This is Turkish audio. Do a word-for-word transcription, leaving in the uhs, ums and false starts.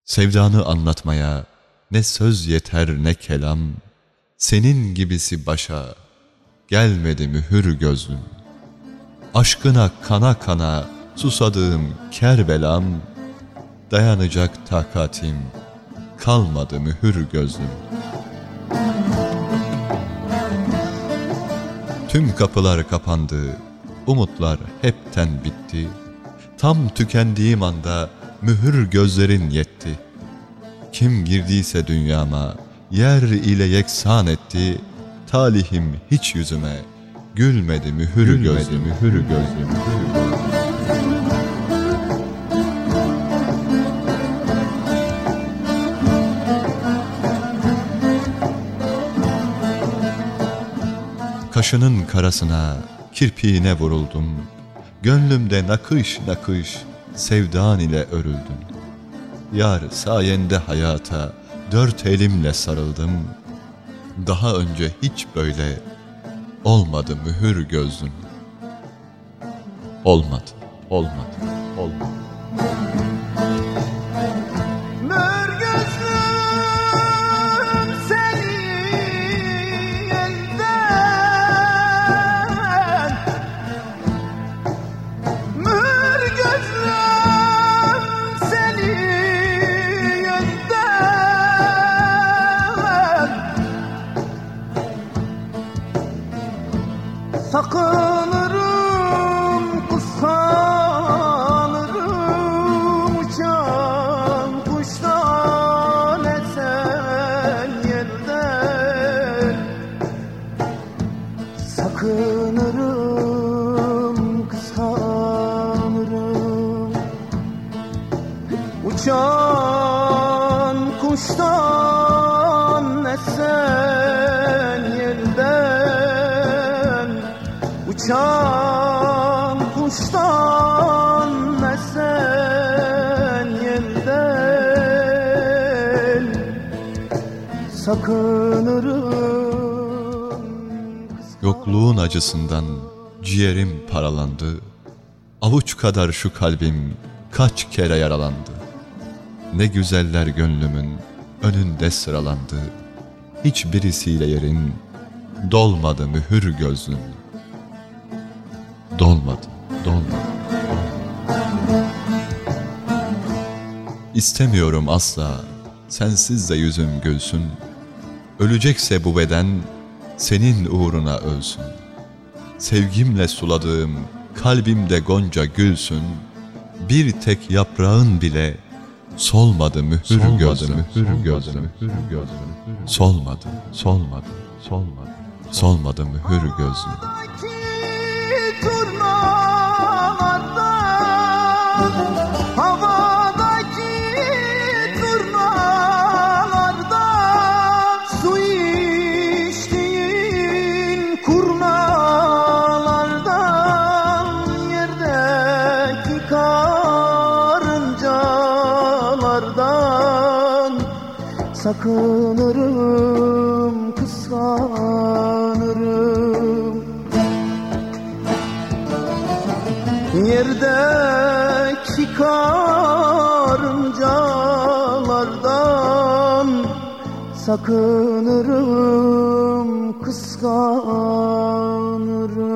Sevdanı anlatmaya ne söz yeter ne kelam, senin gibisi başa gelmedi mühür gözlüm. Aşkına kana kana susadığım Kerbelam, dayanacak takatim kalmadı mühür gözlüm. Tüm kapılar kapandı, umutlar hepten bitti. Tam tükendiğim anda mühür gözlerin yetti. Kim girdiyse dünyama yer ile yeksan etti. Talihim hiç yüzüme gülmedi mühür gözlüm, mühür gözlüm, mühür gözlüm. Kaşının karasına, kirpiğine vuruldum. Gönlümde nakış nakış sevdan ile örüldüm. Yar sayende hayata dört elimle sarıldım. Daha önce hiç böyle olmadı mühür gözlüm. Olmadı, olmadı, olmadı. Sakınırım, kıskanırım, uçan kuştan esen yerden. Sakınırım, kıskanırım, uçan kuştan esen yerden. Uçan kuştan esen yerden sakınırım. Yokluğun acısından ciğerim paralandı. Avuç kadar şu kalbim kaç kere yaralandı. Ne güzeller gönlümün önünde sıralandı. Hiçbirisiyle yerin dolmadı mühür gözlüm. Dolmadı, dolmadı. İstemiyorum asla, sensiz de yüzüm gülsün. Ölecekse bu beden, senin uğruna ölsün. Sevgimle suladığım kalbimde gonca gülsün. Bir tek yaprağın bile solmadı mühür gözlüm, mühür gözlüm, mühür gözlüm. Solmadı, solmadı, solmadı, solmadı mühür gözlüm. Turnalardan, havadaki turnalardan, su içtiğin kurnalardan, yerdeki karıncalardan sakınırım, kıskanırım. Yerdeki karıncalardan sakınırım, kıskanırım.